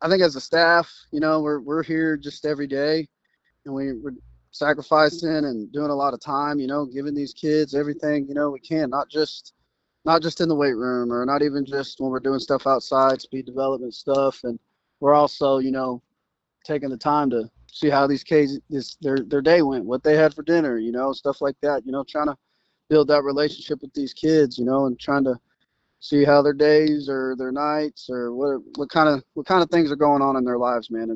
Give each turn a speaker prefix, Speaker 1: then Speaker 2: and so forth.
Speaker 1: I think as a staff, we're here just every day, and we're sacrificing and doing a lot of time, giving these kids everything, we can, not just in the weight room or not even just when we're doing stuff outside, speed development stuff. And we're also, taking the time to see how these kids their day went, what they had for dinner, stuff like that, trying to build that relationship with these kids, and trying to see how their days or their nights or what kind of things are going on in their lives, man.